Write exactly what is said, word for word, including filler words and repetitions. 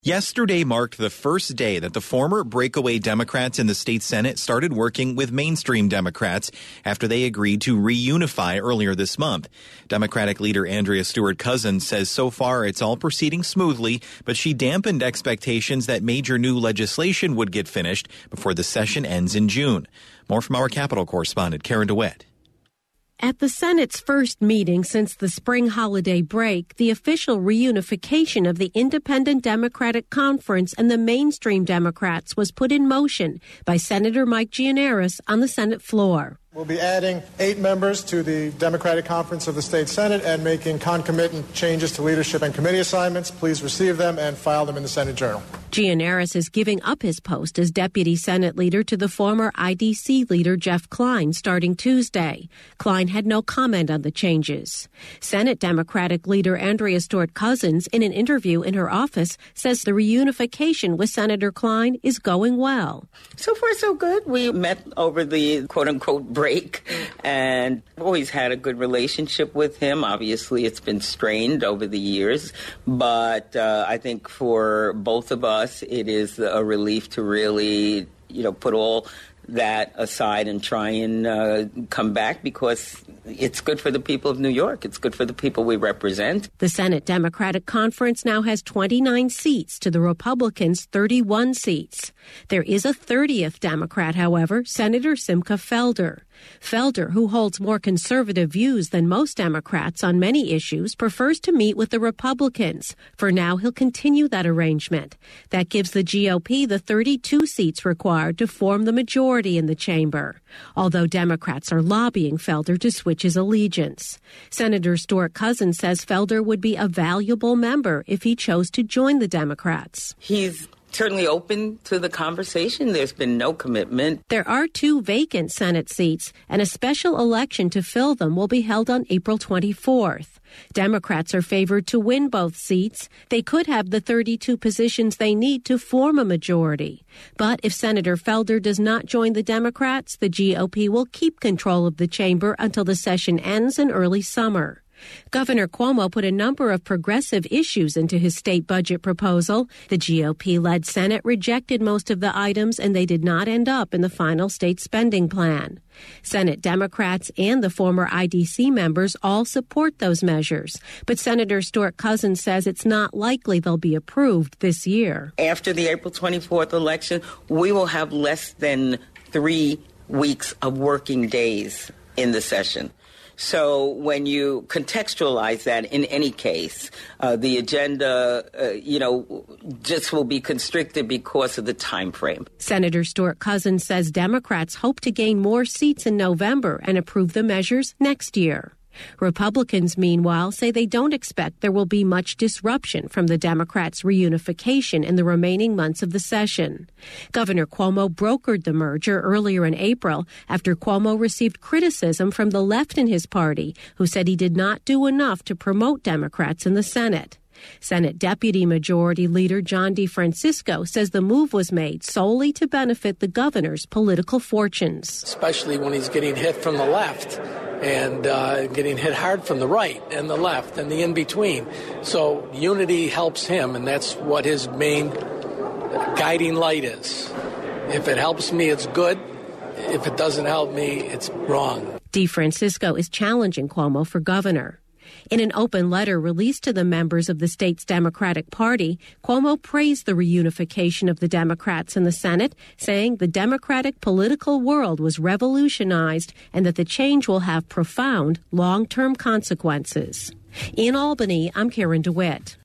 Yesterday marked the first day that the former breakaway Democrats in the state Senate started working with mainstream Democrats after they agreed to reunify earlier this month. Democratic leader Andrea Stewart-Cousins says so far it's all proceeding smoothly, but she dampened expectations that major new legislation would get finished before the session ends in June. More from our Capitol correspondent, Karen DeWitt. At the Senate's first meeting since the spring holiday break, the official reunification of the Independent Democratic Conference and the mainstream Democrats was put in motion by Senator Mike Gianaris on the Senate floor. We'll be adding eight members to the Democratic Conference of the State Senate and making concomitant changes to leadership and committee assignments. Please receive them and file them in the Senate Journal. Gianaris is giving up his post as Deputy Senate Leader to the former I D C leader Jeff Klein starting Tuesday. Klein had no comment on the changes. Senate Democratic Leader Andrea Stewart-Cousins, in an interview in her office, says the reunification with Senator Klein is going well. So far, so good. We met over the quote-unquote break and always had a good relationship with him. Obviously, it's been strained over the years, but uh, I think for both of us, it is a relief to really, you know, put all that aside and try and uh, come back because it's good for the people of New York. It's good for the people we represent. The Senate Democratic Conference now has twenty-nine seats to the Republicans' thirty-one seats. There is a thirtieth Democrat, however, Senator Simcha Felder. Felder, who holds more conservative views than most Democrats on many issues, prefers to meet with the Republicans. For now, he'll continue that arrangement. That gives the G O P the thirty-two seats required to form the majority in the chamber, although Democrats are lobbying Felder to switch his allegiance. Senator Stewart-Cousins says Felder would be a valuable member if he chose to join the Democrats. He's certainly open to the conversation. There's been no commitment. There are two vacant Senate seats, and a special election to fill them will be held on April twenty-fourth. Democrats are favored to win both seats. They could have the thirty-two positions they need to form a majority. But if Senator Felder does not join the Democrats, the G O P will keep control of the chamber until the session ends in early summer. Governor Cuomo put a number of progressive issues into his state budget proposal. The G O P-led Senate rejected most of the items, and they did not end up in the final state spending plan. Senate Democrats and the former I D C members all support those measures, but Senator Stewart-Cousins says it's not likely they'll be approved this year. After the April twenty-fourth election, we will have less than three weeks of working days in the session. So when you contextualize that in any case, uh, the agenda, uh, you know, just will be constricted because of the time frame. Senator Stewart-Cousins says Democrats hope to gain more seats in November and approve the measures next year. Republicans, meanwhile, say they don't expect there will be much disruption from the Democrats' reunification in the remaining months of the session. Governor Cuomo brokered the merger earlier in April after Cuomo received criticism from the left in his party, who said he did not do enough to promote Democrats in the Senate. Senate Deputy Majority Leader John DeFrancisco says the move was made solely to benefit the governor's political fortunes. Especially when he's getting hit from the left and uh, getting hit hard from the right and the left and the in-between. So unity helps him, and that's what his main guiding light is. If it helps me, it's good. If it doesn't help me, it's wrong. DeFrancisco is challenging Cuomo for governor. In an open letter released to the members of the state's Democratic Party, Cuomo praised the reunification of the Democrats in the Senate, saying the Democratic political world was revolutionized and that the change will have profound long-term consequences. In Albany, I'm Karen DeWitt.